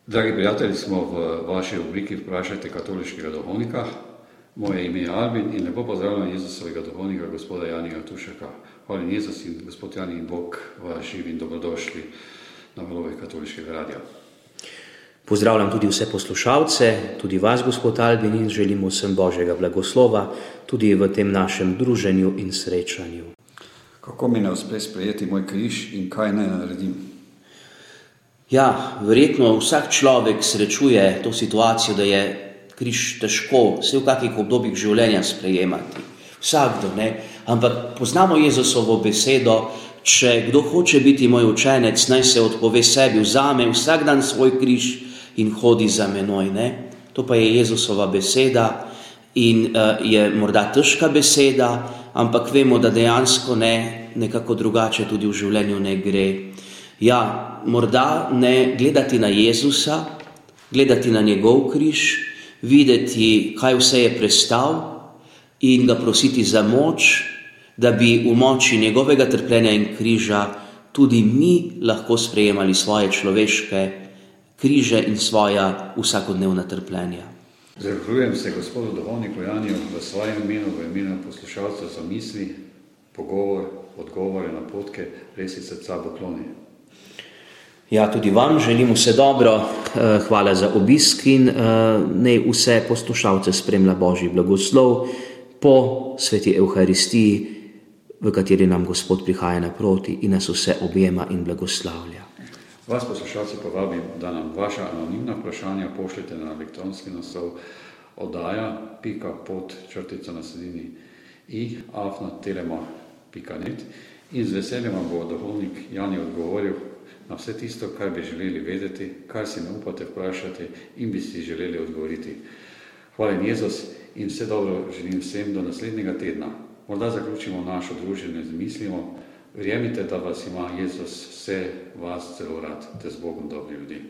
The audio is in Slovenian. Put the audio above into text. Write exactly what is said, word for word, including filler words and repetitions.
Dragi prijatelji, smo v vaši obliki Vprašajte katoliškega duhovnika. Moje ime je Albin in lepo pozdravljam Jezusovega duhovnika, gospoda Janija Tušeka. Hvala Jezus in gospod Jani in Bog vas živi in dobrodošli na valovih katoliškega radia. Pozdravljam tudi vse poslušalce, tudi vas, gospod Albin, in želimo vsem Božjega blagoslova tudi v tem našem druženju in srečanju. Kako mi ne uspe sprejeti moj križ in kaj naj naredim? Ja, verjetno vsak človek srečuje to situacijo, da je križ težko vse v kakih obdobjih življenja sprejemati. Vsakdo, ne? Ampak poznamo Jezusovo besedo, če kdo hoče biti moj učenec, naj se odpove sebi, vzame vsak dan svoj križ in hodi za menoj, ne? To pa je Jezusova beseda in uh, je morda težka beseda, ampak vemo, da dejansko ne, nekako drugače tudi v življenju ne gre. Ja, morda ne gledati na Jezusa, gledati na njegov križ, videti, kaj vse je prestal in ga prositi za moč, da bi v moči njegovega trpljenja in križa tudi mi lahko sprejemali svoje človeške križe in svoja vsakodnevna trpljenja. Zahvaljujem se gospodu duhovniku Janiju v svojem imenu, v imenu poslušalcev za misli, pogovor, odgovore, napotke, res iz srca pokloni. Ja, tudi vam želim vse dobro, hvala za obisk in naj vse poslušalce spremlja Božji blagoslov po sveti Evharistiji, v kateri nam Gospod prihaja naproti in nas vse objema in blagoslavlja. Vas poslušalci povabim, da nam vaša anonimna vprašanja pošljete na elektronski naslov oddaja pika pod črtica na sredini i afna telema pika net in z veseljem vam bo duhovnik Jani odgovoril na vse tisto, kar bi želeli vedeti, kar si ne upate vprašati in bi si želeli odgovoriti. Hvala Jezus in vse dobro želim vsem do naslednjega tedna. Morda zaključimo našo druženje z mislimo, verjemite, da vas ima Jezus vse vas celo rad, te z Bogom dobri ljudi.